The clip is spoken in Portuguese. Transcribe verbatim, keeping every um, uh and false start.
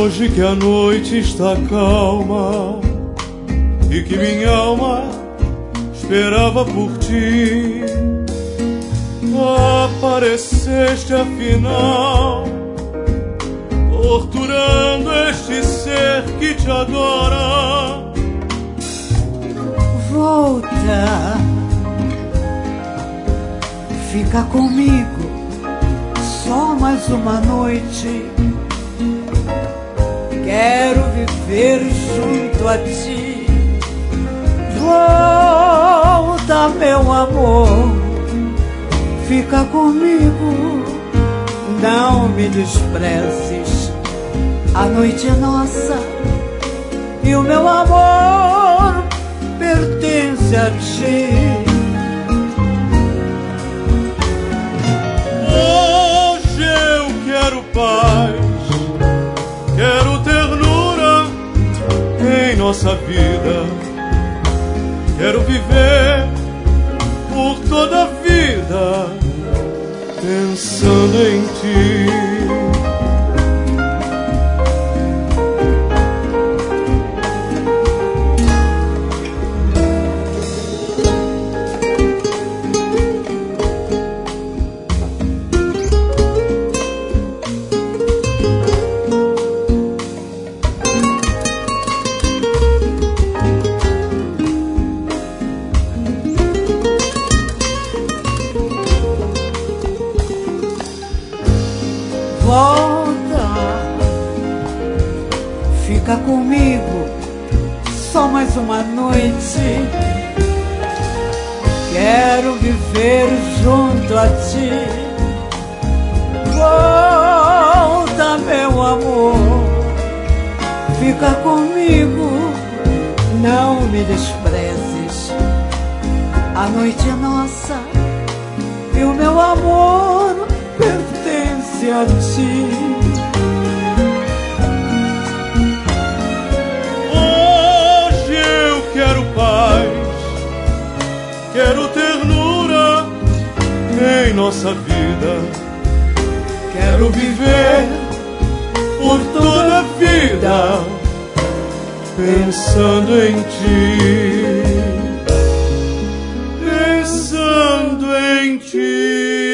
Hoje que a noite está calma e que minha alma esperava por ti, apareceste afinal, torturando este ser que te adora. Volta, fica comigo só mais uma noite. Quero viver junto a ti. Volta, meu amor, fica comigo, não me desprezes. A noite é nossa e o meu amor pertence a ti. Hoje eu quero paz, quero ternura em nossa vida. Quero viver por toda a vida pensando em ti. Volta, fica comigo só mais uma noite. Quero viver junto a ti. Volta, meu amor, fica comigo, não me desprezes. A noite é nossa e o meu amor pertence a ti. Hoje eu quero paz, quero ternura em nossa vida. Quero viver por toda a vida pensando em ti, pensando em ti.